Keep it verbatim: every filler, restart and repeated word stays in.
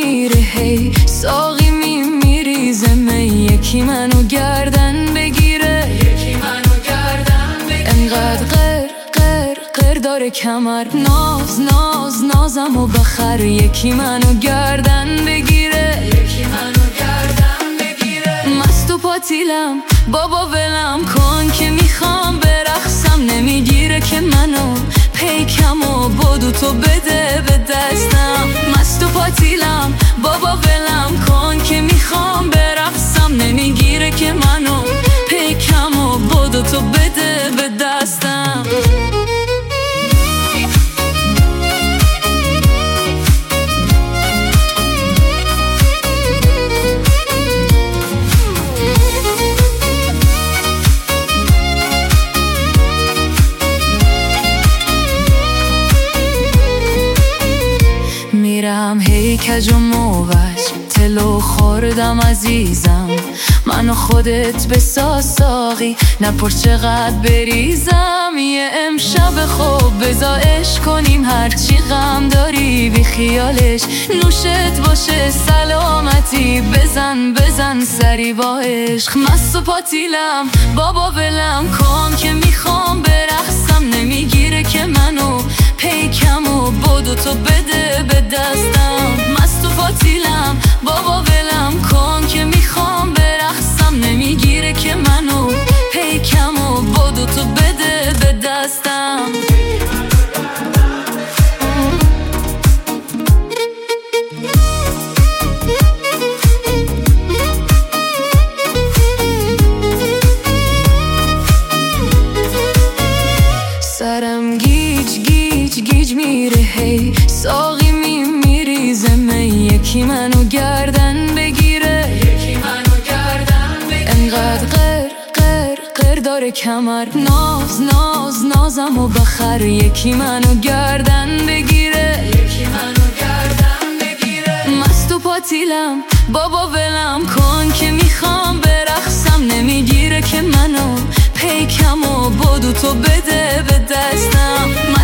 میره هی ساقی میمیریزه می یکی منو گردن بگیره یکی منو گردن بگیره انقدر قر قر قر داره کمر ناز ناز نازم و بخر یکی منو گردن بگیره یکی منو گردن بگیره مست و پاتیلم بابا ولم کن که میخوام برقصم نمیگیره که منو پیکم و بدو تو بده به دستم مست و پاتیلم بابا ولم کن که میخوام برقصم نمیگیره که منو پیکم و بدو تو بده به دستم میرم هی کج و موج تلو خوردم عزیزم منو خودت بساز ساقی نپر چقدر بریزم یه امشب خوب بزا عشق کنیم هرچی غم داری بی خیالش نوشت باشه سلامتی بزن بزن سری با عشق مست و پاتیلم بابا ولم کن که میخوام برقصم نمیگیره که منو پیکم و بدو تو بده به دستم مست و پاتیلم بابا ولم کن که میخوام برقصم نمیگیره که منو پیکم و بدو تو بده به دستم سرم گیج گیج گیج میره هی ساقی میمیریزه می یکی منو گردن بگیره یکی منو گردن بگیره انقدر قر قر قر داره کمر ناز ناز نازم و بخر یکی منو گردن بگیره یکی منو گردن بگیره مست و پاتیلم بابا ولم کن که میخوام برقصم نمیگیره که منو پیکم و بدو تو بده به دستم